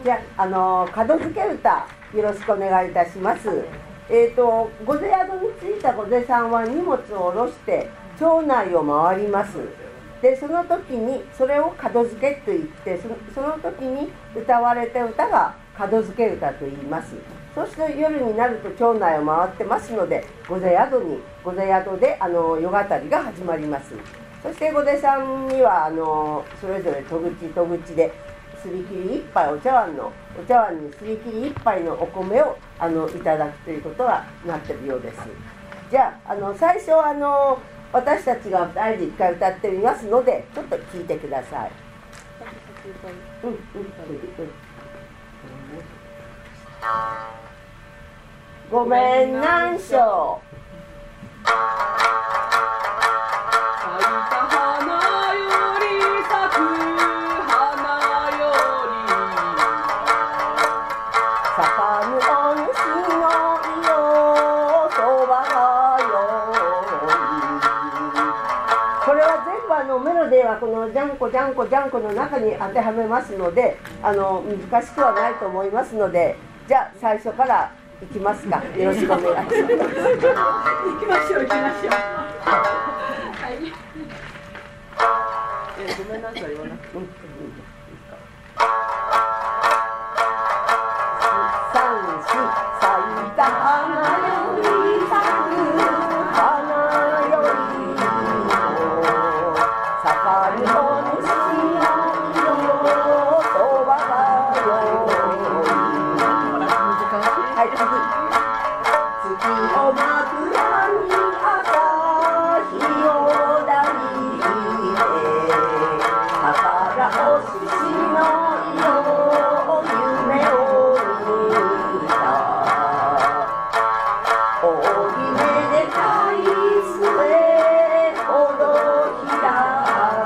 じゃあ、門付け歌よろしくお願いいたします。御出宿に着いた御出さんは荷物を下ろして町内を回ります。でその時にそれを門付けといって、その時に歌われた歌が門付け歌と言います。そして夜になると町内を回ってますので、御出宿で夜語りが始まります。そして御出さんにはそれぞれ戸口ですり切り一杯、お茶碗にすり切り一杯のお米をいただくということがなっているようです。じゃあ、最初私たちが2人で1回歌ってみますので、ちょっと聞いてください。ごめんなんしょう。メロディーはこのジャンコジャンコジャンコの中に当てはめますので、難しくはないと思いますので、じゃあ最初からいきますか。よろしくお願いします。行きましょう。はい。ごめんなさい、言わなくて。三四咲いた花より咲く花より盛りの主の色そばがよい。はい、次。月を枕に朝日を抱いて、宝お獅子の色夢を見た。大夢で大末ほど開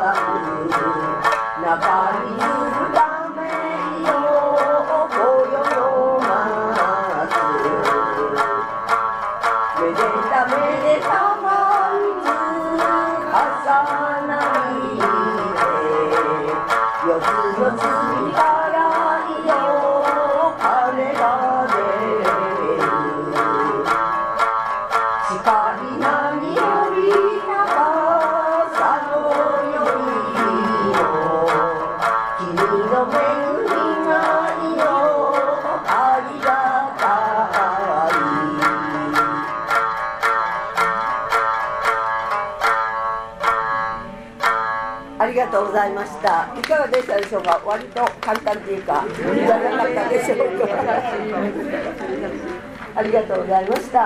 中にいるためよこよのますめでたまんず重なりで四つの次からよ鐘が出る光何より長さのより君の恵みがよありがたい。ありがとうございました。いかがでしたでしょうか。割と簡単というかじゃなかったでしょうか。ありがとうございました。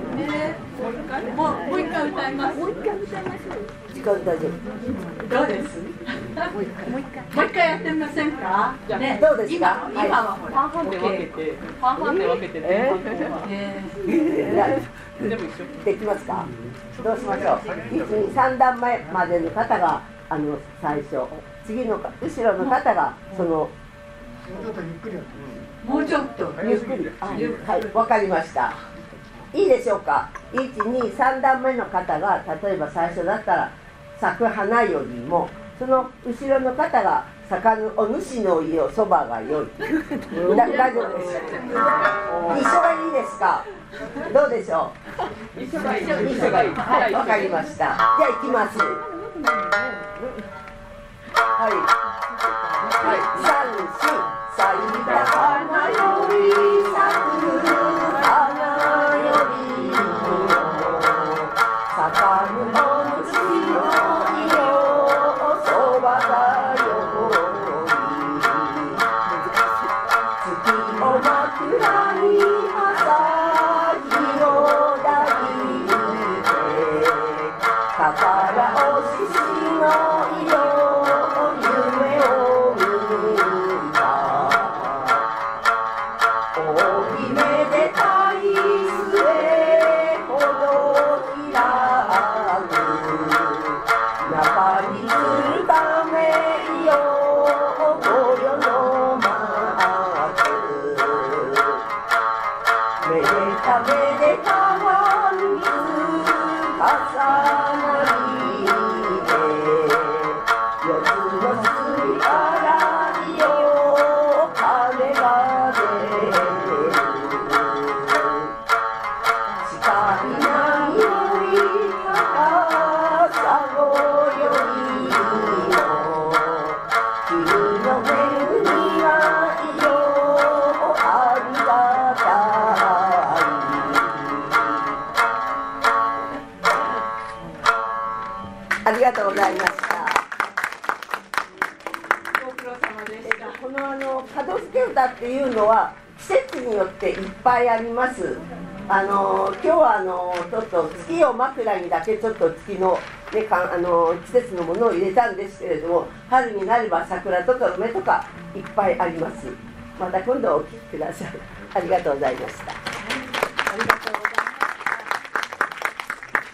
もう一回歌います。もう一回歌いましょう。 時間大丈夫。 どうです？もう一回やってみませんか？ ね、どうですか？ 今はほら、 半々で分けて、半々で分けてできますか？どうしましょう。1、2、3段目までの方が最初、次の後ろの方がそのもうちょっとゆっくり。はい、わかりました。いいでしょうか。1、2、3段目の方が例えば最初だったら咲く花よりも、その後ろの方が咲かぬお主の家をそばがよい。大丈夫です。一緒がいいですか。どうでしょう。一緒がいい。はい、わかりました。じゃあ行きます。はい、三四咲いた花より咲く花より咲かぬお主の色そばがよい。月を枕に朝日を抱いて、宝お獅子の色夢を見た。 とうございました。 ご苦労様でした。 この門付け歌っていうのは季節によっていっぱいあります。今日はちょっと月を枕にだけちょっと月の、ね、季節のものを入れたんですけれども、春になれば桜とか梅とかいっぱいあります。また今度お聴きください。ありがとうございました。